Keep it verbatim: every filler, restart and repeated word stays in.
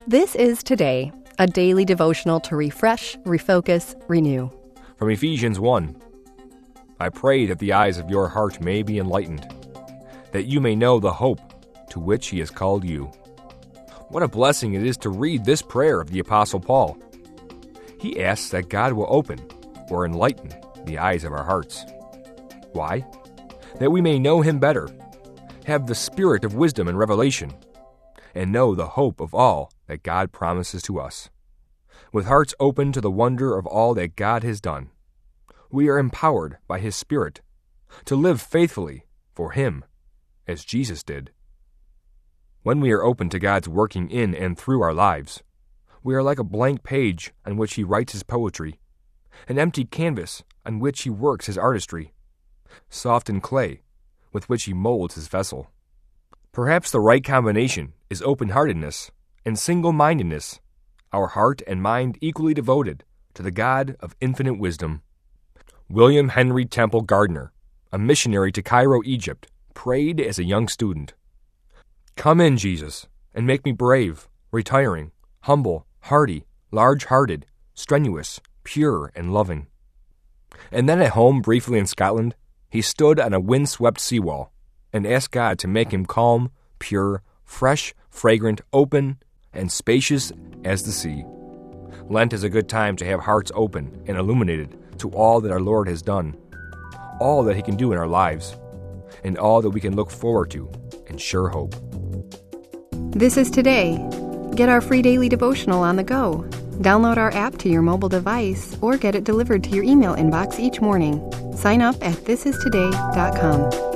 This is Today, a daily devotional to refresh, refocus, renew. From Ephesians one. I pray that the eyes of your heart may be enlightened, that you may know the hope to which he has called you. What a blessing it is to read this prayer of the Apostle Paul. He asks that God will open or enlighten the eyes of our hearts. Why? That we may know him better, have the spirit of wisdom and revelation, and know the hope of all that God promises to us. With hearts open to the wonder of all that God has done, we are empowered by his Spirit to live faithfully for him, as Jesus did. When we are open to God's working in and through our lives, we are like a blank page on which he writes his poetry, an empty canvas on which he works his artistry, softened clay with which he molds his vessel. Perhaps the right combination is open-heartedness and single-mindedness, our heart and mind equally devoted to the God of infinite wisdom. William Henry Temple Gardner, a missionary to Cairo, Egypt, prayed as a young student, "Come in, Jesus, and make me brave, retiring, humble, hardy, large-hearted, strenuous, pure, and loving." And then at home, briefly in Scotland, he stood on a wind-swept seawall and asked God to make him calm, pure, fresh, fragrant, open, and spacious as the sea. Lent is a good time to have hearts open and illuminated to all that our Lord has done, all that he can do in our lives, and all that we can look forward to in sure hope. This is Today. Get our free daily devotional on the go. Download our app to your mobile device or get it delivered to your email inbox each morning. Sign up at this is today dot com.